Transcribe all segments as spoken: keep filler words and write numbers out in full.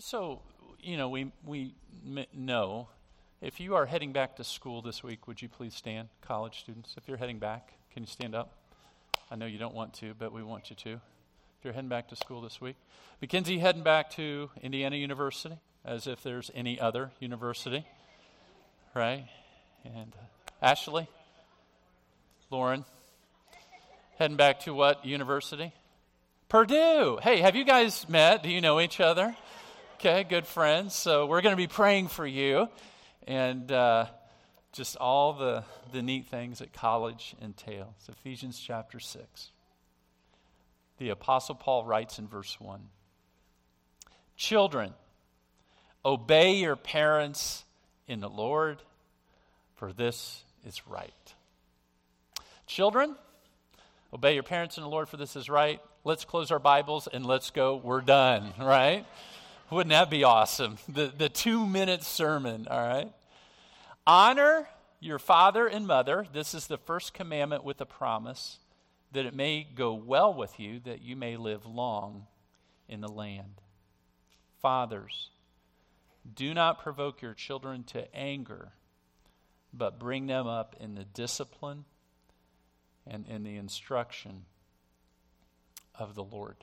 Just so, you know, we, we m- know, if you are heading back to school this week, would you please stand, college students? If you're heading back, can you stand up? I know you don't want to, but we want you to. If you're heading back to school this week. Mackenzie heading back to Indiana University, as if there's any other university, right? And uh, Ashley, Lauren, heading back to what university? Purdue. Hey, have you guys met? Do you know each other? Okay, good friends. So we're going to be praying for you and uh, just all the, the neat things that college entails. Ephesians chapter six. The Apostle Paul writes in verse one, "Children, obey your parents in the Lord, for this is right." Children, obey your parents in the Lord, for this is right. Let's close our Bibles and let's go. We're done, right? Wouldn't that be awesome? The, the two-minute sermon, all right? Honor your father and mother. This is the first commandment with a promise, that it may go well with you, that you may live long in the land. Fathers, do not provoke your children to anger, but bring them up in the discipline and in the instruction of the Lord.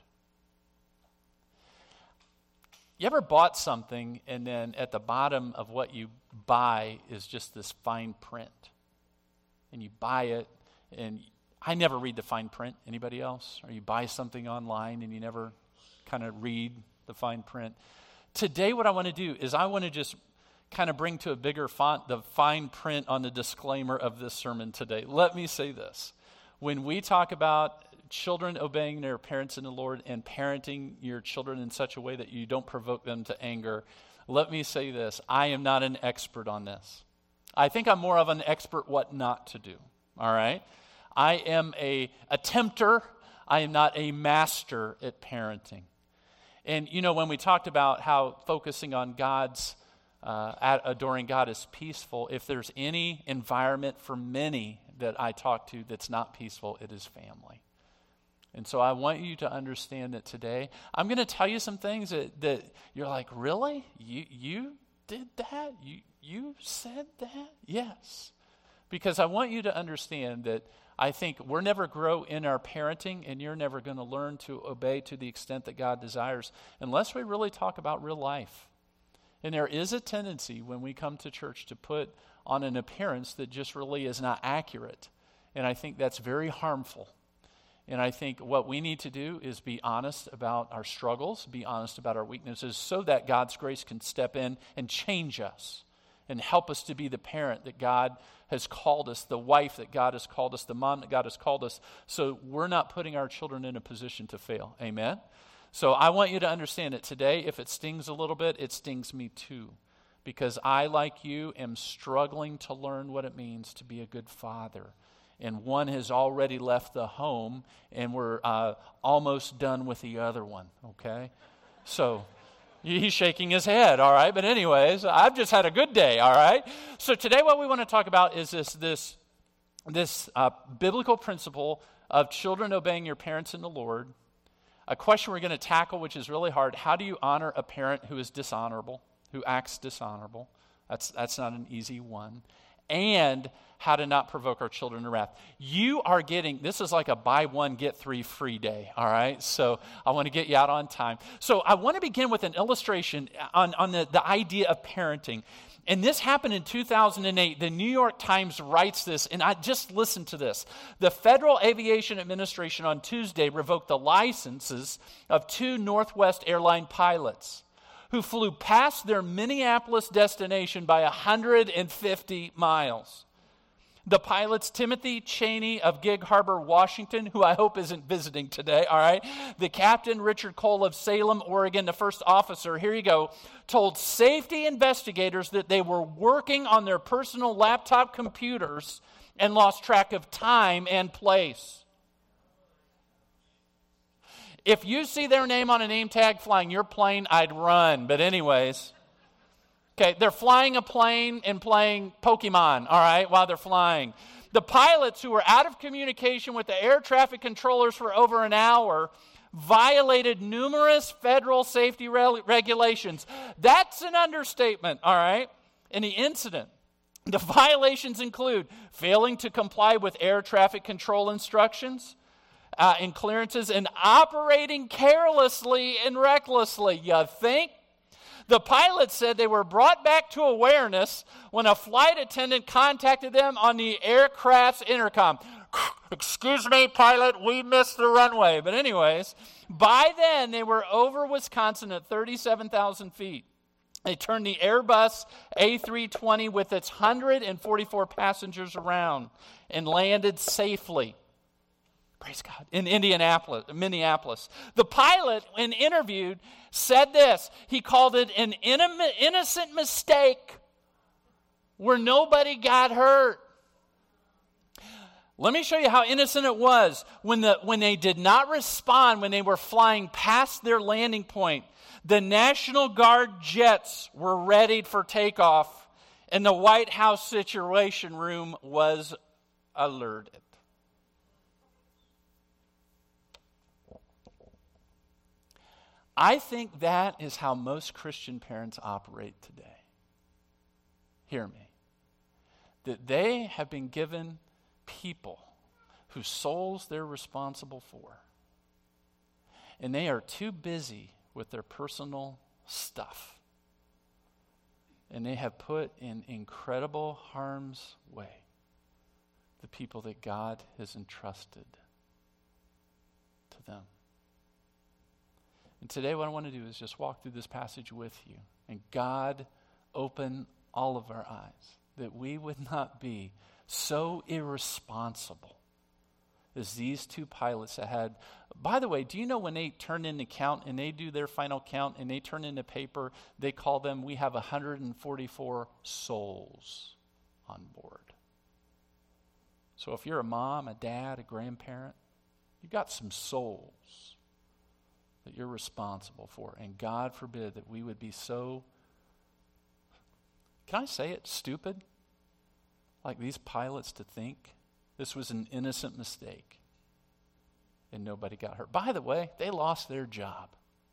You ever bought something and then at the bottom of what you buy is just this fine print? And you buy it, and I never read the fine print. Anybody else? Or you buy something online and you never kind of read the fine print. Today what I want to do is I want to just kind of bring to a bigger font the fine print on the disclaimer of this sermon today. Let me say this. When we talk about children obeying their parents in the Lord and parenting your children in such a way that you don't provoke them to anger, let me say this. I am not an expert on this. I think I'm more of an expert what not to do, all right? I am a attempter. I am not a master at parenting. And, you know, when we talked about how focusing on God's, uh, at adoring God is peaceful, if there's any environment for many that I talk to that's not peaceful, it is family. And so I want you to understand that today, I'm going to tell you some things that, that you're like, really? You you did that? You you said that? Yes. Because I want you to understand that I think we're never grow in our parenting, and you're never going to learn to obey to the extent that God desires unless we really talk about real life. And there is a tendency when we come to church to put on an appearance that just really is not accurate. And I think that's very harmful. And I think what we need to do is be honest about our struggles, be honest about our weaknesses, so that God's grace can step in and change us and help us to be the parent that God has called us, the wife that God has called us, the mom that God has called us, so we're not putting our children in a position to fail. Amen? So I want you to understand that today, if it stings a little bit, it stings me too. Because I, like you, am struggling to learn what it means to be a good father. And one has already left the home, and we're uh, almost done with the other one, okay? So he's shaking his head, all right? But anyways, I've just had a good day, all right? So today what we want to talk about is this, this, this uh, biblical principle of children obeying your parents in the Lord. A question we're going to tackle, which is really hard. How do you honor a parent who is dishonorable, who acts dishonorable? That's, that's not an easy one. And how to not provoke our children to wrath. You are getting, this is like a buy one, get three free day, all right? So I want to get you out on time. So I want to begin with an illustration on, on the, the idea of parenting. And this happened in two thousand eight. The New York Times writes this, and I just listened to this. The Federal Aviation Administration on Tuesday revoked the licenses of two Northwest airline pilots who flew past their Minneapolis destination by one hundred fifty miles. The pilots, Timothy Cheney of Gig Harbor, Washington, who I hope isn't visiting today, all right? The captain, Richard Cole of Salem, Oregon, the first officer, here you go, told safety investigators that they were working on their personal laptop computers and lost track of time and place. If you see their name on a name tag flying your plane, I'd run. But anyways, okay, they're flying a plane and playing Pokemon, all right, while they're flying. The pilots, who were out of communication with the air traffic controllers for over an hour, violated numerous federal safety re- regulations. That's an understatement, all right? In the incident, the violations include failing to comply with air traffic control instructions uh, and clearances and operating carelessly and recklessly. You think? The pilot said they were brought back to awareness when a flight attendant contacted them on the aircraft's intercom. Excuse me, pilot, we missed the runway. But anyways, by then they were over Wisconsin at thirty-seven thousand feet. They turned the Airbus A three twenty with its one hundred forty-four passengers around and landed safely. Praise God. In Indianapolis, Minneapolis. The pilot, when interviewed, said this. He called it an innocent mistake where nobody got hurt. Let me show you how innocent it was. When, the, when they did not respond, when they were flying past their landing point, the National Guard jets were readied for takeoff, and the White House Situation Room was alerted. I think that is how most Christian parents operate today. Hear me. That they have been given people whose souls they're responsible for. And they are too busy with their personal stuff. And they have put in incredible harm's way the people that God has entrusted to them. And today what I want to do is just walk through this passage with you. And God open all of our eyes that we would not be so irresponsible as these two pilots that had. By the way, do you know when they turn in the count and they do their final count and they turn in the paper, they call them, we have one hundred forty-four souls on board. So if you're a mom, a dad, a grandparent, you've got some souls that you're responsible for. And God forbid that we would be so, can I say it, stupid? Like these pilots to think this was an innocent mistake and nobody got hurt. By the way, they lost their job.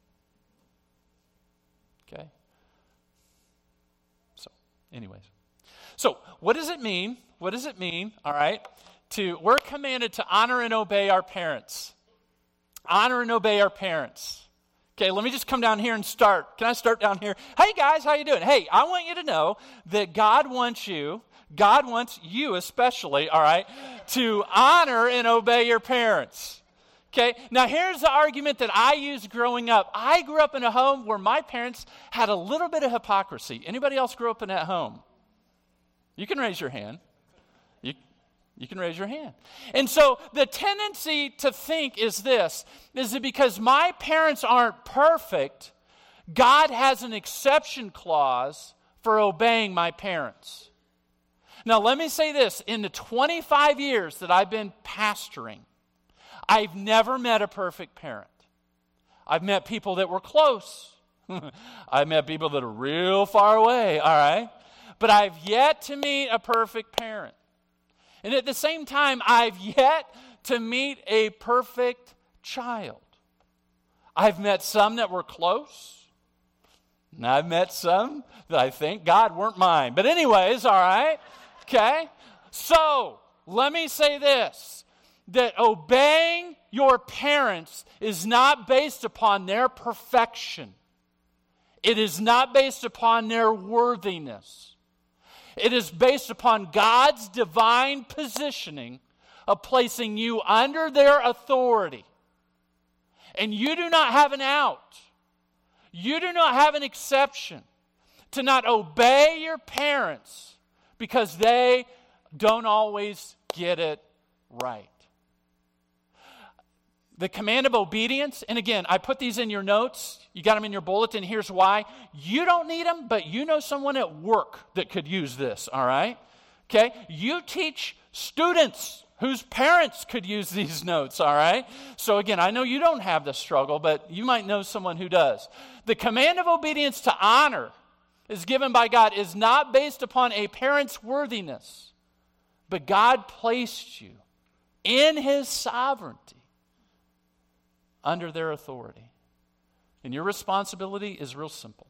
Okay? So, anyways. So, what does it mean? What does it mean, all right, to, we're commanded to honor and obey our parents. Honor and obey our parents. Okay, let me just come down here and start. Can I start down here? Hey guys, how you doing? Hey, I want you to know that God wants you, God wants you especially, all right, to honor and obey your parents. Okay, now here's the argument that I used growing up. I grew up in a home where my parents had a little bit of hypocrisy. Anybody else grew up in that home? You can raise your hand. You, you can raise your hand. And so the tendency to think is this, is that because my parents aren't perfect, God has an exception clause for obeying my parents. Now let me say this, in the twenty-five years that I've been pastoring, I've never met a perfect parent. I've met people that were close. I've met people that are real far away, all right? But I've yet to meet a perfect parent. And at the same time, I've yet to meet a perfect child. I've met some that were close. And I've met some that I thank God weren't mine. But anyways, all right? Okay? So, let me say this. That obeying your parents is not based upon their perfection. It is not based upon their worthiness. It is based upon God's divine positioning of placing you under their authority. And you do not have an out. You do not have an exception to not obey your parents because they don't always get it right. The command of obedience, and again, I put these in your notes. You got them in your bulletin. Here's why. You don't need them, but you know someone at work that could use this, all right? Okay? You teach students whose parents could use these notes, all right? So again, I know you don't have this struggle, but you might know someone who does. The command of obedience to honor is given by God is not based upon a parent's worthiness, but God placed you in His sovereignty under their authority. And your responsibility is real simple.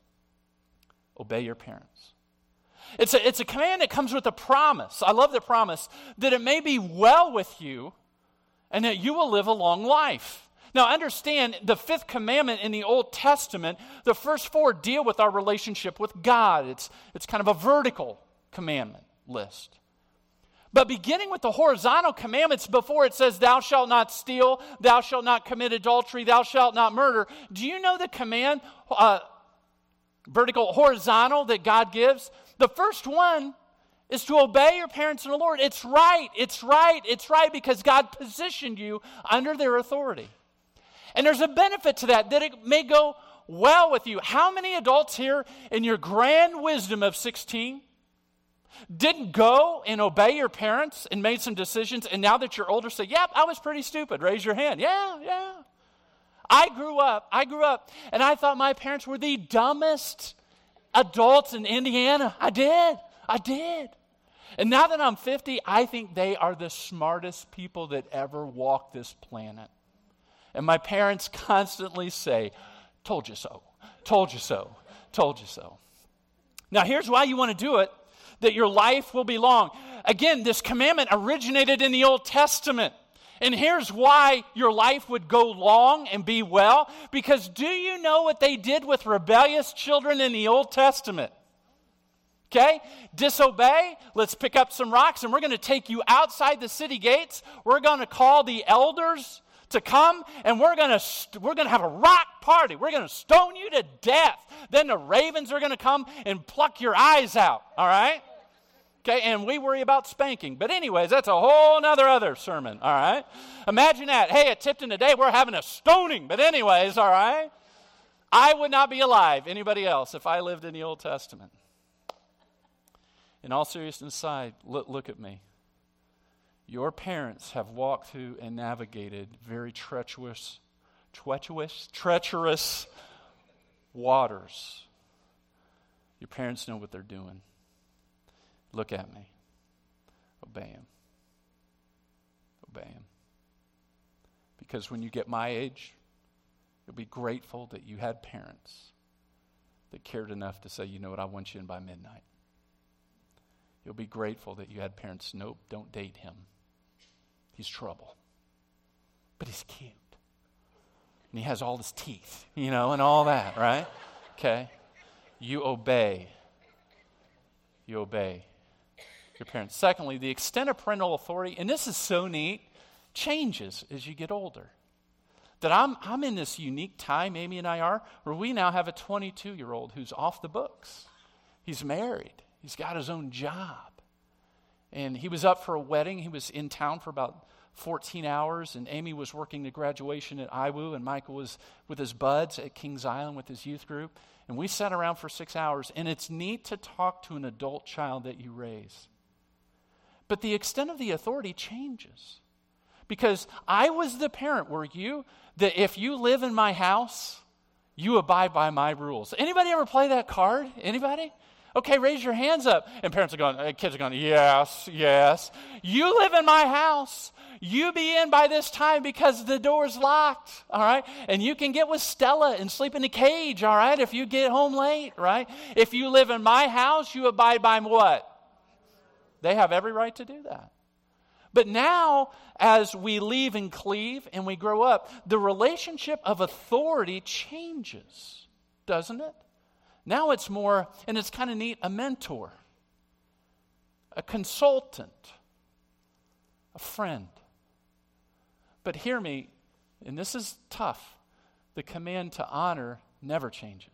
Obey your parents. It's a, it's a command that comes with a promise. I love the promise that it may be well with you and that you will live a long life. Now understand, the fifth commandment in the Old Testament, the first four deal with our relationship with God. It's, it's kind of a vertical commandment list. But beginning with the horizontal commandments before it says, thou shalt not steal, thou shalt not commit adultery, thou shalt not murder. Do you know the command, uh, vertical, horizontal, that God gives? The first one is to obey your parents in the Lord. It's right, it's right, it's right because God positioned you under their authority. And there's a benefit to that, that it may go well with you. How many adults here in your grand wisdom of sixteen didn't go and obey your parents and made some decisions, and now that you're older say, yep, I was pretty stupid? Raise your hand. Yeah, yeah. I grew up, I grew up, and I thought my parents were the dumbest adults in Indiana. I did, I did. And now that I'm fifty, I think they are the smartest people that ever walked this planet. And my parents constantly say, told you so, told you so, told you so. Now here's why you want to do it, that your life will be long. Again, this commandment originated in the Old Testament. And here's why your life would go long and be well. Because do you know what they did with rebellious children in the Old Testament? Okay? Disobey. Let's pick up some rocks and we're going to take you outside the city gates. We're going to call the elders to come, and we're going to st- we're going to have a rock party. We're going to stone you to death. Then the ravens are going to come and pluck your eyes out, all right? Okay, and we worry about spanking. But anyways, that's a whole nother other sermon, all right? Imagine that. Hey, at Tipton today, we're having a stoning. But anyways, all right? I would not be alive, anybody else, if I lived in the Old Testament. In all seriousness aside, look, look at me. Your parents have walked through and navigated very treacherous, treacherous, treacherous waters. Your parents know what they're doing. Look at me. Obey them. Obey them. Because when you get my age, you'll be grateful that you had parents that cared enough to say, you know what, I want you in by midnight. You'll be grateful that you had parents, nope, don't date him. He's trouble. But he's cute. And he has all his teeth, you know, and all that, right? Okay. You obey. You obey your parents. Secondly, the extent of parental authority, and this is so neat, changes as you get older. That I'm I'm in this unique time, Amy and I are, where we now have a twenty-two-year-old who's off the books. He's married. He's got his own job. And he was up for a wedding. He was in town for about fourteen hours, and Amy was working the graduation at I W U, and Michael was with his buds at Kings Island with his youth group. And we sat around for six hours, and it's neat to talk to an adult child that you raise. But the extent of the authority changes. Because I was the parent, were you, that if you live in my house, you abide by my rules. Anybody ever play that card? Anybody? Okay, raise your hands up. And parents are going, kids are going, yes, yes. You live in my house. You be in by this time because the door's locked, all right? And you can get with Stella and sleep in the cage, all right, if you get home late, right? If you live in my house, you abide by what? They have every right to do that. But now, as we leave and cleave and we grow up, the relationship of authority changes, doesn't it? Now it's more, and it's kind of neat, a mentor, a consultant, a friend. But hear me, and this is tough, the command to honor never changes.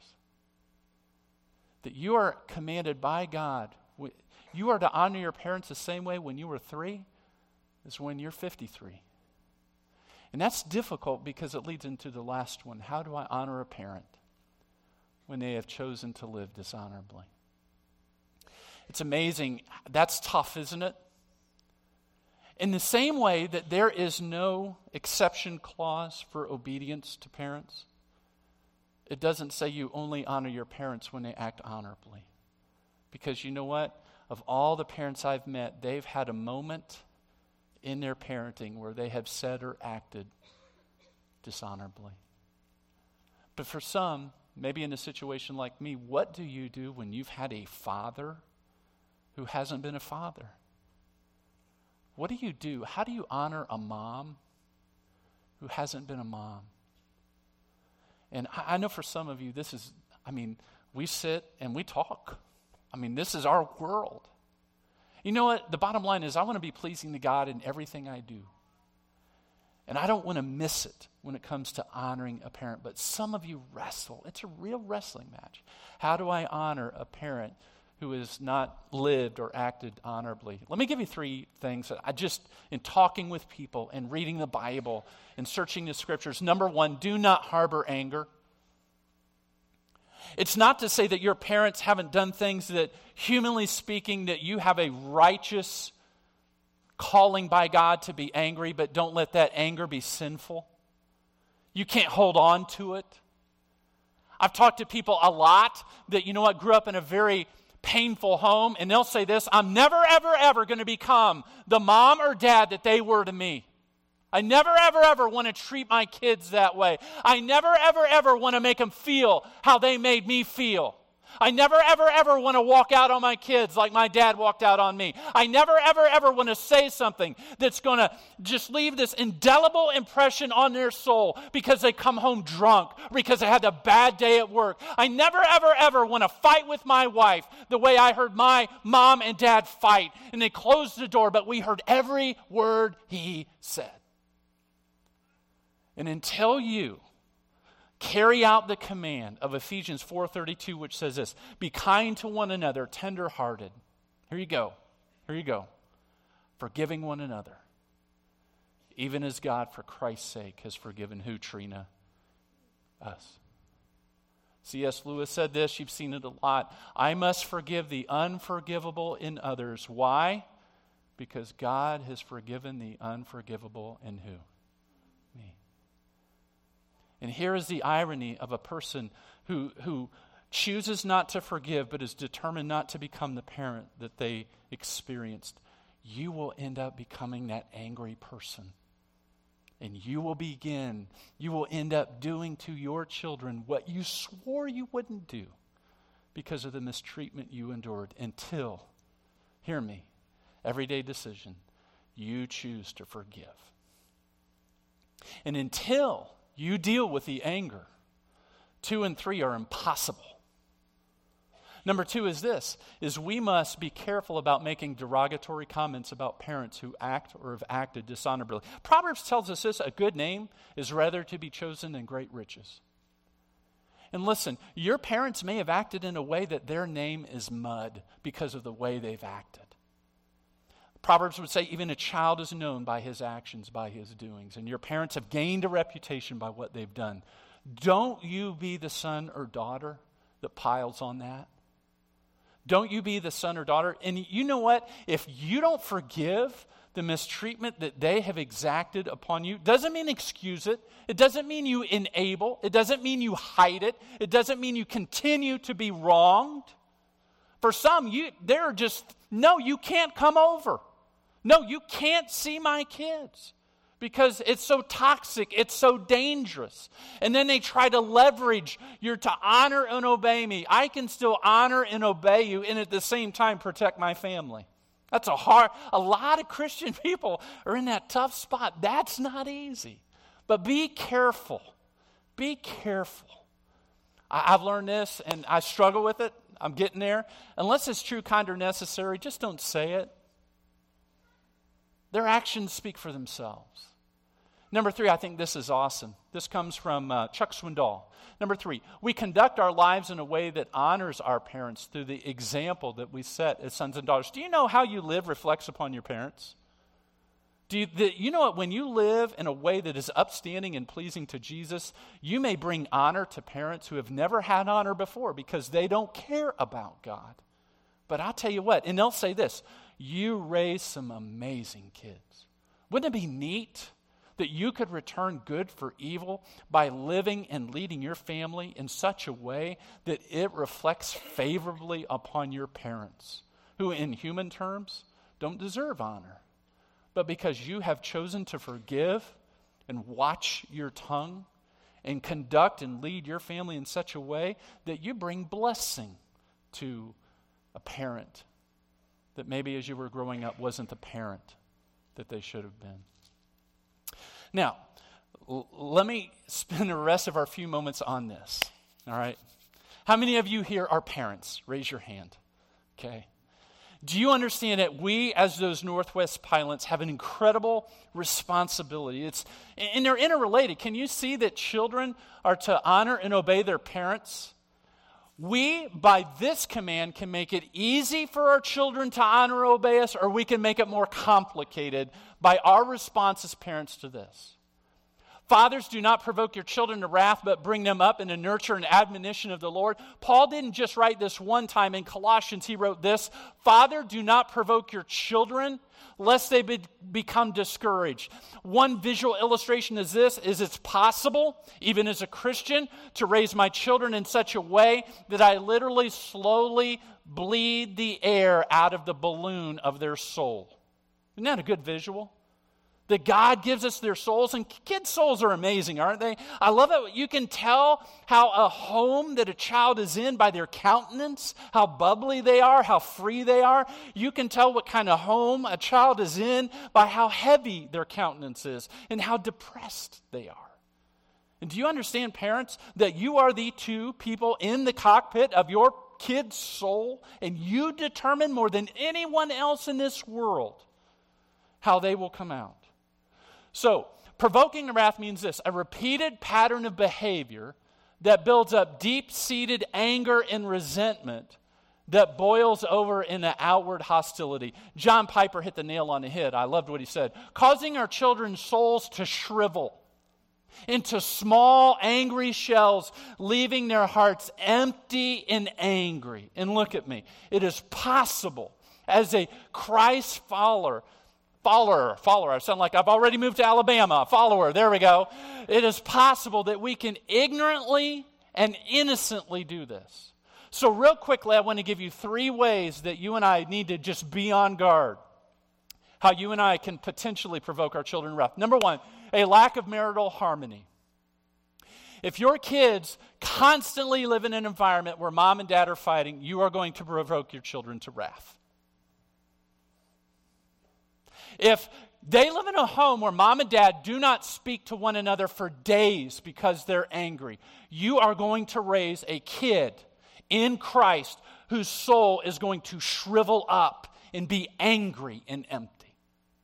That you are commanded by God. You are to honor your parents the same way when you were three as when you're fifty-three. And that's difficult because it leads into the last one. How do I honor a parent when they have chosen to live dishonorably? It's amazing. That's tough, isn't it? In the same way that there is no exception clause for obedience to parents, it doesn't say you only honor your parents when they act honorably. Because you know what? Of all the parents I've met, they've had a moment in their parenting where they have said or acted dishonorably. But for some, maybe in a situation like me, what do you do when you've had a father who hasn't been a father? What do you do? How do you honor a mom who hasn't been a mom? And I, I know for some of you, this is, I mean, we sit and we talk. I mean, this is our world. You know what? The bottom line is I want to be pleasing to God in everything I do. And I don't want to miss it when it comes to honoring a parent. But some of you wrestle. It's a real wrestling match. How do I honor a parent who has not lived or acted honorably? Let me give you three things that I just, in talking with people and reading the Bible and searching the scriptures. Number one, do not harbor anger. It's not to say that your parents haven't done things that, humanly speaking, that you have a righteous calling by God to be angry, but don't let that anger be sinful. You can't hold on to it. I've talked to people a lot that, you know what, grew up in a very painful home, and they'll say this: I'm never, ever, ever going to become the mom or dad that they were to me. I never, ever, ever want to treat my kids that way. I never, ever, ever want to make them feel how they made me feel. I never, ever, ever want to walk out on my kids like my dad walked out on me. I never, ever, ever want to say something that's going to just leave this indelible impression on their soul because they come home drunk, because they had a bad day at work. I never, ever, ever want to fight with my wife the way I heard my mom and dad fight. And they closed the door, but we heard every word he said. And until you carry out the command of Ephesians four thirty-two, which says this: be kind to one another, tender-hearted. Here you go. Here you go. Forgiving one another, even as God, for Christ's sake, has forgiven who, Trina? Us. C S Lewis said this, you've seen it a lot. I must forgive the unforgivable in others. Why? Because God has forgiven the unforgivable in who? Me. And here is the irony of a person who, who chooses not to forgive but is determined not to become the parent that they experienced. You will end up becoming that angry person. And you will begin, you will end up doing to your children what you swore you wouldn't do because of the mistreatment you endured until, hear me, everyday decision, you choose to forgive. And until you deal with the anger, two and three are impossible. Number two is this, is we must be careful about making derogatory comments about parents who act or have acted dishonorably. Proverbs tells us this: a good name is rather to be chosen than great riches. And listen, your parents may have acted in a way that their name is mud because of the way they've acted. Proverbs would say even a child is known by his actions, by his doings. And your parents have gained a reputation by what they've done. Don't you be the son or daughter that piles on that. Don't you be the son or daughter. And you know what? If you don't forgive the mistreatment that they have exacted upon you, doesn't mean excuse it. It doesn't mean you enable. It doesn't mean you hide it. It doesn't mean you continue to be wronged. For some, you they're just, no, you can't come over. No, you can't see my kids because it's so toxic, it's so dangerous. And then they try to leverage you're to honor and obey me. I can still honor and obey you and at the same time protect my family. That's a hard, a lot of Christian people are in that tough spot. That's not easy. But be careful. Be careful. I, I've learned this and I struggle with it. I'm getting there. Unless it's true, kind, or necessary, just don't say it. Their actions speak for themselves. Number three, I think this is awesome. This comes from uh, Chuck Swindoll. Number three, we conduct our lives in a way that honors our parents through the example that we set as sons and daughters. Do you know how you live reflects upon your parents? Do you, the, you know what? When you live in a way that is upstanding and pleasing to Jesus, you may bring honor to parents who have never had honor before because they don't care about God. But I'll tell you what, and they'll say this, you raised some amazing kids. Wouldn't it be neat that you could return good for evil by living and leading your family in such a way that it reflects favorably upon your parents, who in human terms don't deserve honor? But because you have chosen to forgive and watch your tongue and conduct and lead your family in such a way that you bring blessing to a parent that maybe as you were growing up wasn't the parent that they should have been. Now, l- let me spend the rest of our few moments on this, all right? How many of you here are parents? Raise your hand, okay? Do you understand that we, as those Northwest pilots, have an incredible responsibility? It's, and they're interrelated. Can you see that children are to honor and obey their parents? We, by this command, can make it easy for our children to honor and obey us, or we can make it more complicated by our response as parents to this. Fathers, do not provoke your children to wrath, but bring them up in the nurture and admonition of the Lord. Paul didn't just write this one time. In Colossians, he wrote this: Father, do not provoke your children, lest they be, become discouraged. One visual illustration is this, is it's possible, even as a Christian, to raise my children in such a way that I literally slowly bleed the air out of the balloon of their soul. Isn't that a good visual? That God gives us their souls, and kids' souls are amazing, aren't they? I love it. You can tell how a home that a child is in by their countenance, how bubbly they are, how free they are. You can tell what kind of home a child is in by how heavy their countenance is and how depressed they are. And do you understand, parents, that you are the two people in the cockpit of your kid's soul, and you determine more than anyone else in this world how they will come out? So, provoking to wrath means this: a repeated pattern of behavior that builds up deep-seated anger and resentment that boils over in an outward hostility. John Piper hit the nail on the head. I loved what he said. Causing our children's souls to shrivel into small, angry shells, leaving their hearts empty and angry. And look at me. It is possible as a Christ follower Follower, follower. I sound like I've already moved to Alabama. Follower, there we go. It is possible that we can ignorantly and innocently do this. So real quickly, I want to give you three ways that you and I need to just be on guard. How you and I can potentially provoke our children to wrath. Number one, a lack of marital harmony. If your kids constantly live in an environment where mom and dad are fighting, you are going to provoke your children to wrath. If they live in a home where mom and dad do not speak to one another for days because they're angry, you are going to raise a kid in Christ whose soul is going to shrivel up and be angry and empty.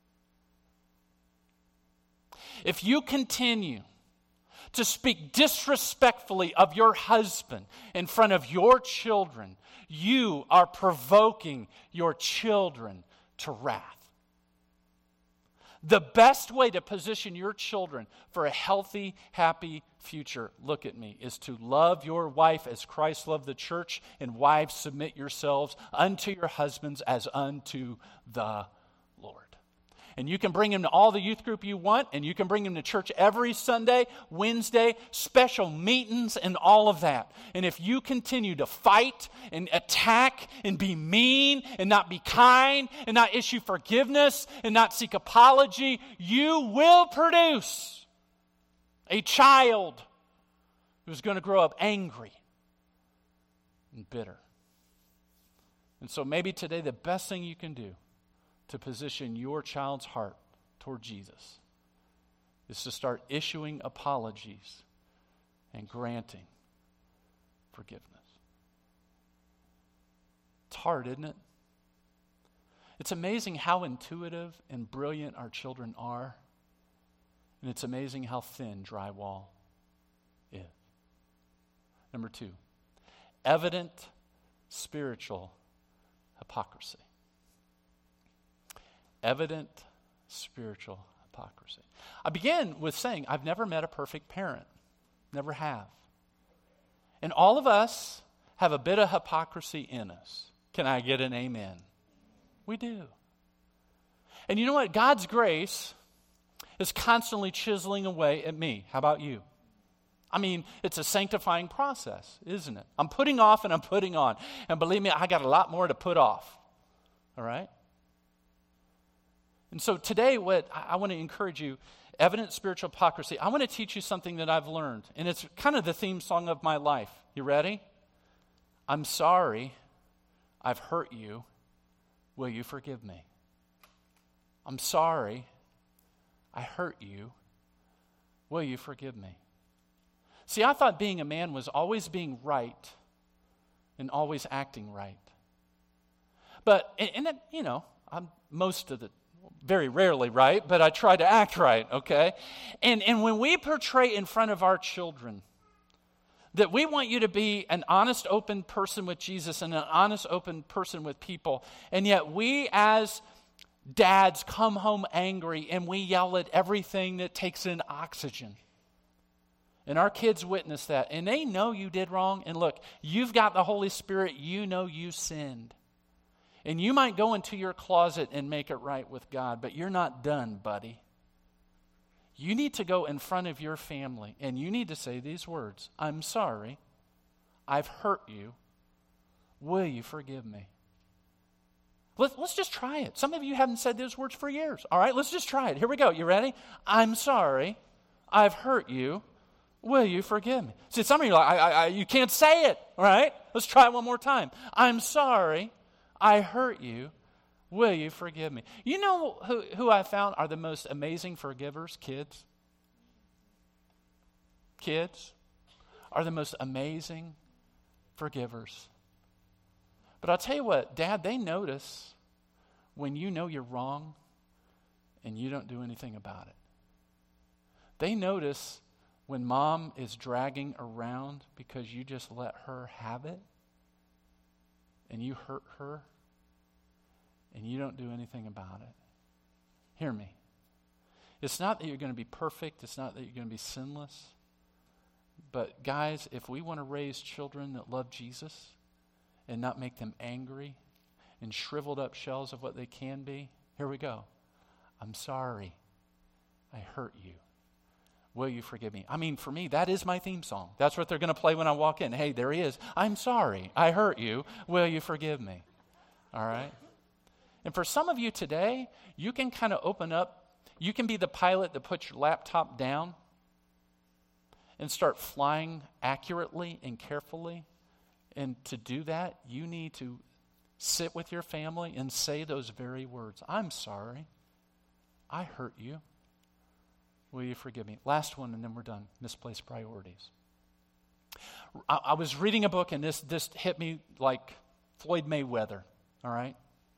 If you continue to speak disrespectfully of your husband in front of your children, you are provoking your children to wrath. The best way to position your children for a healthy, happy future, look at me, is to love your wife as Christ loved the church, and wives, submit yourselves unto your husbands as unto the Lord. And you can bring him to all the youth group you want, and you can bring him to church every Sunday, Wednesday, special meetings, and all of that. And if you continue to fight and attack and be mean and not be kind and not issue forgiveness and not seek apology, you will produce a child who's going to grow up angry and bitter. And so maybe today the best thing you can do to position your child's heart toward Jesus is to start issuing apologies and granting forgiveness. It's hard, isn't it? It's amazing how intuitive and brilliant our children are, and it's amazing how thin drywall is. Number two, evident spiritual hypocrisy. Evident spiritual hypocrisy. I began with saying I've never met a perfect parent. Never have. And all of us have a bit of hypocrisy in us. Can I get an amen? We do. And you know what? God's grace is constantly chiseling away at me. How about you? I mean, it's a sanctifying process, isn't it? I'm putting off and I'm putting on. And believe me, I got a lot more to put off. All right? And so today, what I want to encourage you, Evident spiritual hypocrisy. I want to teach you something that I've learned, and it's kind of the theme song of my life. You ready? I'm sorry I've hurt you. Will you forgive me? I'm sorry I hurt you. Will you forgive me? See, I thought being a man was always being right and always acting right. But, and, and it, you know, I'm most of the, very rarely right, but I try to act right, okay? And, and when we portray in front of our children that we want you to be an honest, open person with Jesus and an honest, open person with people, and yet we as dads come home angry and we yell at everything that takes in oxygen. And our kids witness that, and they know you did wrong. And look, you've got the Holy Spirit, you know you sinned. And you might go into your closet and make it right with God, but you're not done, buddy. You need to go in front of your family and you need to say these words. I'm sorry. I've hurt you. Will you forgive me? Let, let's just try it. Some of you haven't said those words for years. All right, let's just try it. Here we go. You ready? I'm sorry. I've hurt you. Will you forgive me? See, some of you are like, I, I, I, you can't say it. All right, let's try it one more time. I'm sorry. I hurt you. Will you forgive me? You know who, who I found are the most amazing forgivers? Kids. Kids are the most amazing forgivers. But I'll tell you what, Dad, they notice when you know you're wrong and you don't do anything about it. They notice when Mom is dragging around because you just let her have it and you hurt her and you don't do anything about it. Hear me. It's not that you're going to be perfect. It's not that you're going to be sinless. But guys, if we want to raise children that love Jesus and not make them angry and shriveled up shells of what they can be, here we go. I'm sorry I hurt you. Will you forgive me? I mean, for me, that is my theme song. That's what they're going to play when I walk in. Hey, there he is. I'm sorry I hurt you. Will you forgive me? All right? And for some of you today, you can kind of open up. You can be the pilot that puts your laptop down and start flying accurately and carefully. And to do that, you need to sit with your family and say those very words. I'm sorry. I hurt you. Will you forgive me? Last one, and then we're done. Misplaced priorities. I, I was reading a book, and this, this hit me like Floyd Mayweather, all right?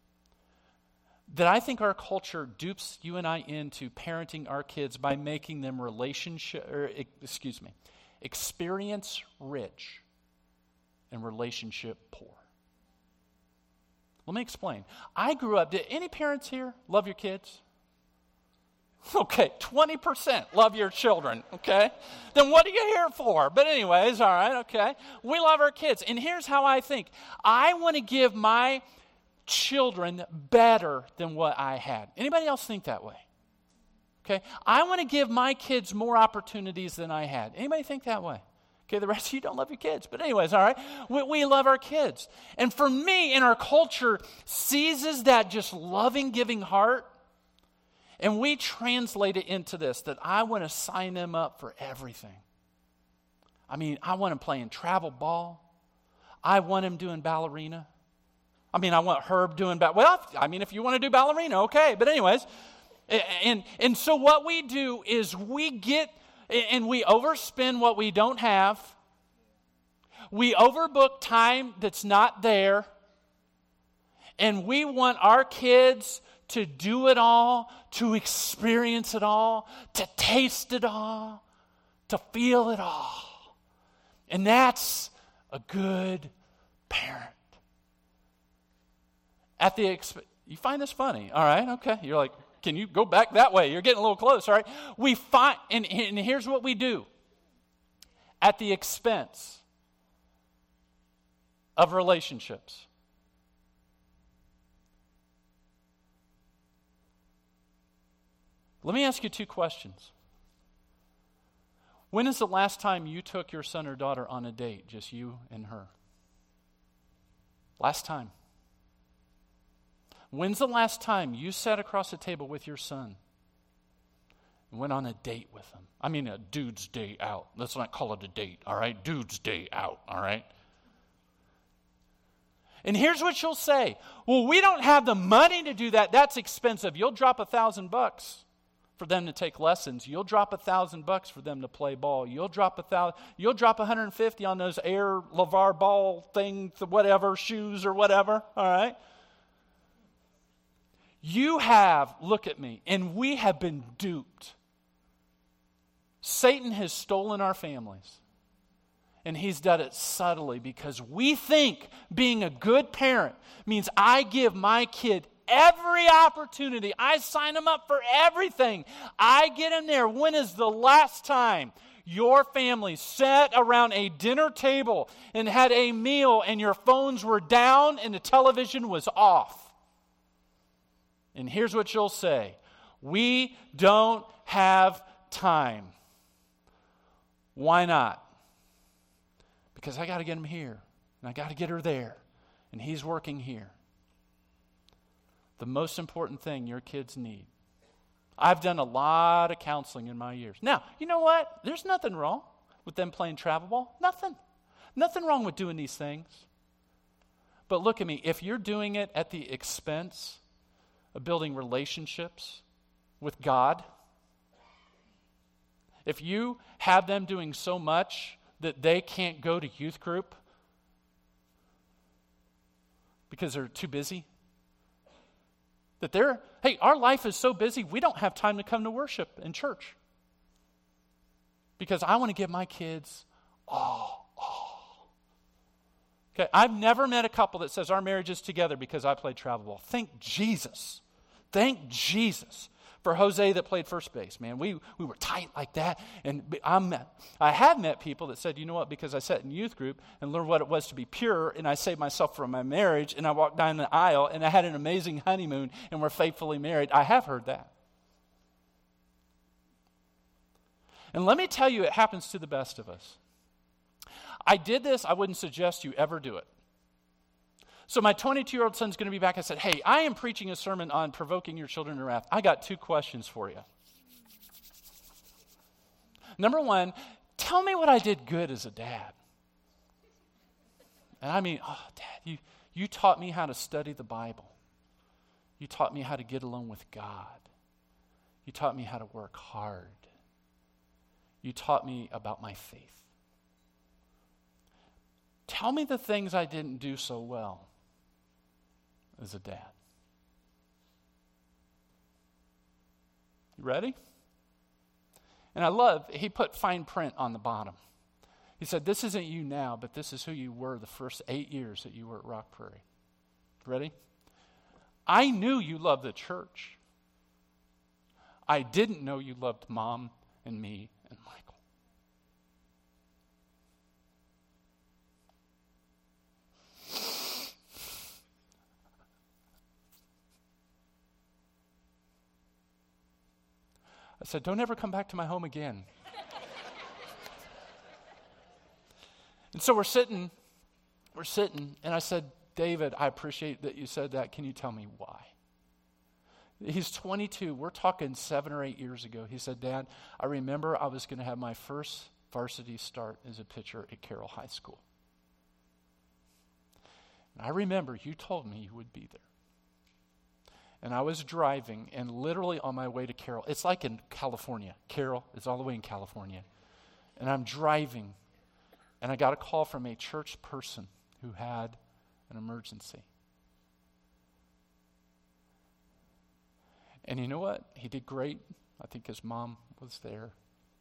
That I think our culture dupes you and I into parenting our kids by making them relationship, or, excuse me, experience rich and relationship poor. Let me explain. I grew up, did any parents here love your kids? Okay, twenty percent love your children, okay? Then what are you here for? But anyways, all right, okay. We love our kids. And here's how I think. I want to give my children better than what I had. Anybody else think that way? Okay, I want to give my kids more opportunities than I had. Anybody think that way? Okay, the rest of you don't love your kids. But anyways, all right, we, we love our kids. And for me, in our culture, seizes that just loving, giving heart, and we translate it into this, that I want to sign them up for everything. I mean, I want them playing travel ball. I want them doing ballerina. I mean, I want Herb doing, ba- well, I mean, if you want to do ballerina, okay. But anyways, and, and so what we do is we get, and we overspend what we don't have. We overbook time that's not there. And we want our kids to do it all, to experience it all, to taste it all, to feel it all. And that's a good parent. At the exp- you find this funny, all right? Okay, you're like, can you go back that way? You're getting a little close, all right? We find, and, and here's what we do: at the expense of relationships. Let me ask you two questions. When is the last time you took your son or daughter on a date, just you and her? Last time. When's the last time you sat across the table with your son and went on a date with him. I mean a dude's day out. Let's not call it a date, all right? Dude's day out, all right? And here's what you'll say. Well, we don't have the money to do that. That's expensive. You'll drop a thousand bucks for them to take lessons. You'll drop a thousand bucks for them to play ball. You'll drop a thousand. You'll drop one hundred fifty on those Air LeVar Ball things, whatever, shoes or whatever. All right. You have, look at me, and we have been duped. Satan has stolen our families. And he's done it subtly because we think being a good parent means I give my kid every opportunity. I sign them up for everything. I get them there. When is the last time your family sat around a dinner table and had a meal and your phones were down and the television was off? And here's what you'll say. We don't have time. Why not? Because I got to get him here, and I got to get her there, and he's working here. The most important thing your kids need. I've done a lot of counseling in my years. Now, you know what? There's nothing wrong with them playing travel ball. Nothing. Nothing wrong with doing these things. But look at me. If you're doing it at the expense of building relationships with God, if you have them doing so much that they can't go to youth group because they're too busy. That they're, hey, our life is so busy, we don't have time to come to worship in church. Because I want to give my kids all, all. Okay, I've never met a couple that says our marriage is together because I played travel ball. Thank Jesus. Thank Jesus. For Jose that played first base, man, we, we were tight like that. And I'm, I have met people that said, you know what, because I sat in youth group and learned what it was to be pure, and I saved myself from my marriage, and I walked down the aisle, and I had an amazing honeymoon, and we're faithfully married. I have heard that. And let me tell you, it happens to the best of us. I did this. I wouldn't suggest you ever do it. So my twenty-two-year-old son's going to be back. I said, hey, I am preaching a sermon on provoking your children to wrath. I got two questions for you. Number one, tell me what I did good as a dad. And I mean, oh, Dad, you, you taught me how to study the Bible. You taught me how to get along with God. You taught me how to work hard. You taught me about my faith. Tell me the things I didn't do so well as a dad. You ready? And I love, he put fine print on the bottom. He said, this isn't you now, but this is who you were the first eight years that you were at Rock Prairie. Ready? I knew you loved the church. I didn't know you loved Mom and me and Michael. I said, don't ever come back to my home again. And so we're sitting, we're sitting, and I said, David, I appreciate that you said that. Can you tell me why? He's twenty-two. We're talking seven or eight years ago. He said, Dad, I remember I was going to have my first varsity start as a pitcher at Carroll High School. And I remember you told me you would be there. And I was driving, and literally on my way to Carroll, it's like in California. Carroll is all the way in California. And I'm driving, and I got a call from a church person who had an emergency. And you know what? He did great. I think his mom was there.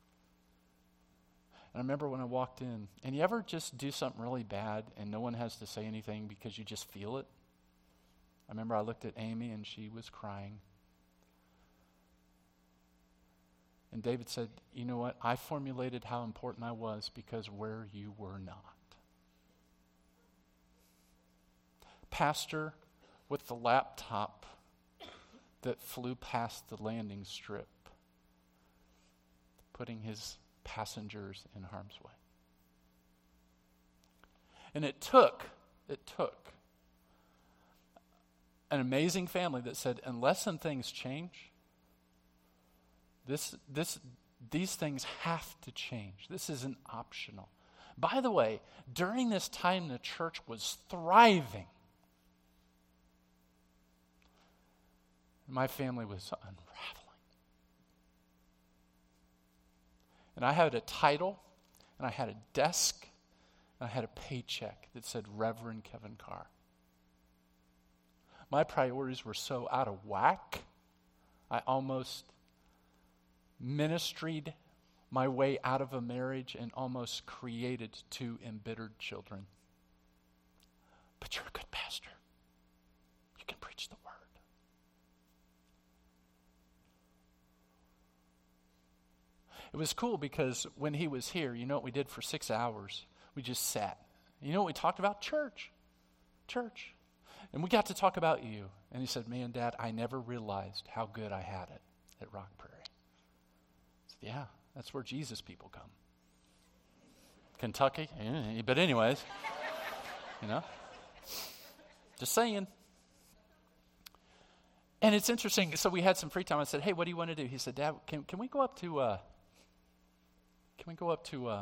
And I remember when I walked in, and you ever just do something really bad and no one has to say anything because you just feel it? I remember I looked at Amy and she was crying. And David said, you know what? I formulated how important I was because where you were not. Pastor with the laptop that flew past the landing strip, putting his passengers in harm's way. And it took, it took an amazing family that said, unless some things change, This, this, these things have to change. This isn't optional. By the way, during this time, the church was thriving. My family was unraveling. And I had a title, and I had a desk, and I had a paycheck that said Reverend Kevin Carr. My priorities were so out of whack, I almost ministried my way out of a marriage and almost created two embittered children. But you're a good pastor. You can preach the word. It was cool because when he was here, you know what we did for six hours? We just sat. You know what we talked about? Church. Church. And we got to talk about you. And he said, man, Dad, I never realized how good I had it at Rock Prairie. I said, yeah, that's where Jesus people come. Kentucky? But anyways, you know, just saying. And it's interesting. So we had some free time. I said, hey, what do you want to do? He said, Dad, can, can we go up to... Uh, Can we go up to, uh,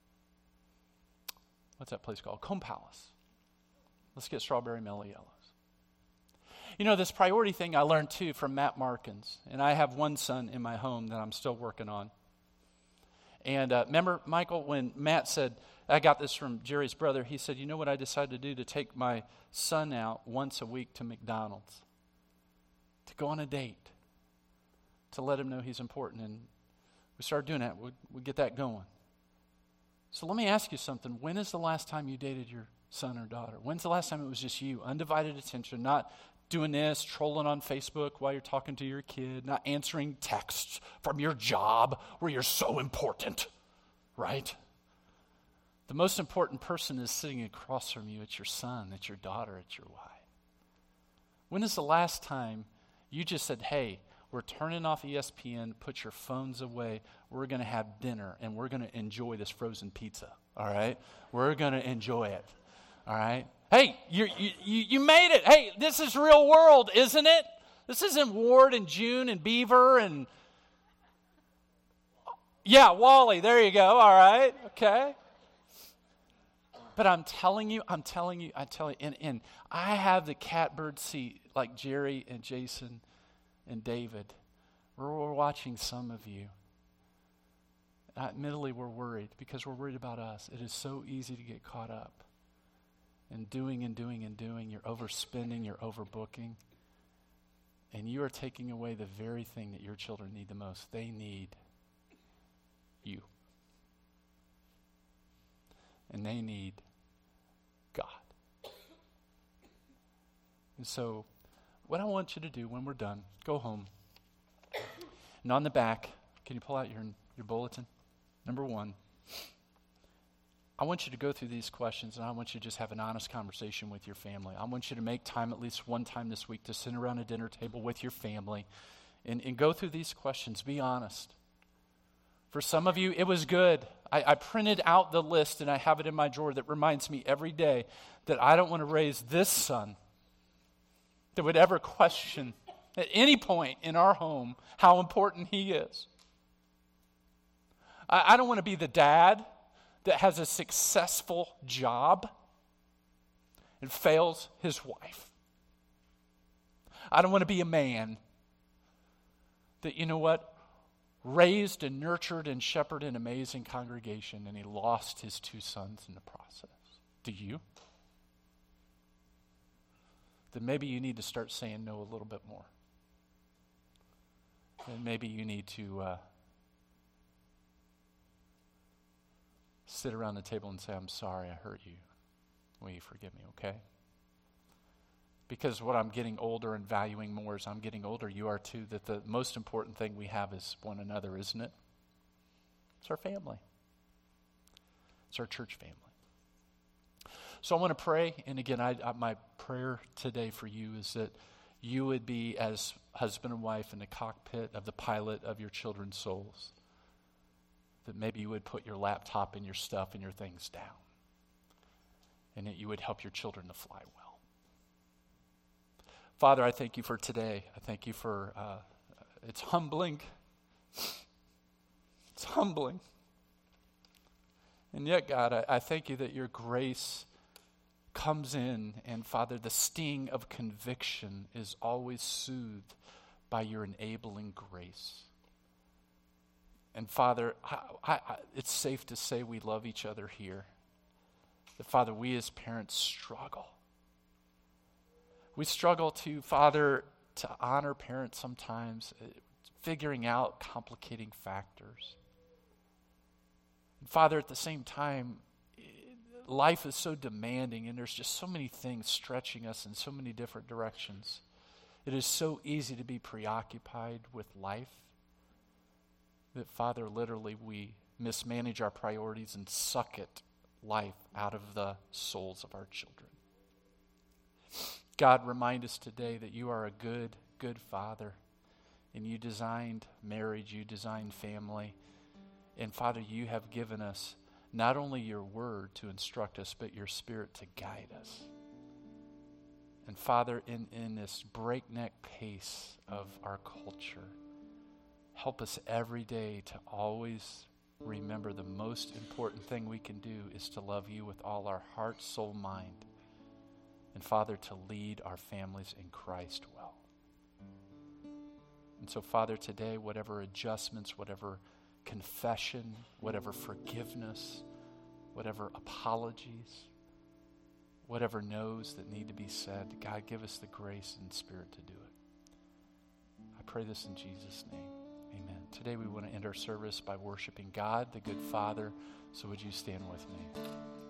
what's that place called? Comb Palace. Let's get strawberry mellow yellows. You know, this priority thing I learned too from Matt Markins. And I have one son in my home that I'm still working on. And uh, remember, Michael, when Matt said, I got this from Jerry's brother, he said, you know what I decided to do? To take my son out once a week to McDonald's. To go on a date. To let him know he's important. And we started doing that. We'd, we'd get that going. So let me ask you something. When is the last time you dated your son or daughter? When's the last time it was just you? Undivided attention, not doing this, trolling on Facebook while you're talking to your kid, not answering texts from your job where you're so important, right? The most important person is sitting across from you. It's your son, it's your daughter, it's your wife. When is the last time you just said, hey, we're turning off E S P N, put your phones away, we're going to have dinner, and we're going to enjoy this frozen pizza, all right? We're going to enjoy it, all right? Hey, you you you made it. Hey, this is real world, isn't it? This isn't Ward and June and Beaver and, yeah, Wally, there you go, all right, okay. But I'm telling you, I'm telling you, I tell you, and, and I have the catbird seat like Jerry and Jason and David. We're, we're watching some of you. Uh, admittedly, we're worried because we're worried about us. It is so easy to get caught up in doing and doing and doing. You're overspending, you're overbooking. And you are taking away the very thing that your children need the most. They need you. And they need God. And so, what I want you to do when we're done, go home. And on the back, can you pull out your, your bulletin? Number one, I want you to go through these questions, and I want you to just have an honest conversation with your family. I want you to make time at least one time this week to sit around a dinner table with your family and, and go through these questions. Be honest. For some of you, it was good. I, I printed out the list, and I have it in my drawer that reminds me every day that I don't want to raise this son that would ever question at any point in our home how important he is. I, I don't want to be the dad that has a successful job and fails his wife. I don't want to be a man that, you know what, raised and nurtured and shepherded an amazing congregation and he lost his two sons in the process. Do you? Then maybe you need to start saying no a little bit more. And maybe you need to uh, sit around the table and say, I'm sorry, I hurt you. Will you forgive me, okay? Because what I'm getting older and valuing more as I'm getting older, you are too, that the most important thing we have is one another, isn't it? It's our family. It's our church family. So I want to pray, and again, I, I, my prayer today for you is that you would be as husband and wife in the cockpit of the pilot of your children's souls. That maybe you would put your laptop and your stuff and your things down. And that you would help your children to fly well. Father, I thank you for today. I thank you for, uh, it's humbling. It's humbling. And yet, God, I, I thank you that your grace comes in, and Father, the sting of conviction is always soothed by your enabling grace. And Father, I, I, I, it's safe to say we love each other here. That Father, we as parents struggle. We struggle to, Father, to honor parents sometimes, uh, figuring out complicating factors. And Father, at the same time, life is so demanding, and there's just so many things stretching us in so many different directions. It is so easy to be preoccupied with life that, Father, literally we mismanage our priorities and suck it, life, out of the souls of our children. God, remind us today that you are a good, good Father, and you designed marriage, you designed family, and Father, you have given us not only your word to instruct us, but your Spirit to guide us. And Father, in, in this breakneck pace of our culture, help us every day to always remember the most important thing we can do is to love you with all our heart, soul, mind. And Father, to lead our families in Christ well. And so, Father, today, whatever adjustments, whatever confession, whatever forgiveness, whatever apologies, whatever no's that need to be said, God, give us the grace and Spirit to do it. I pray this in Jesus' name. Amen. Today we want to end our service by worshiping God, the good Father. So would you stand with me?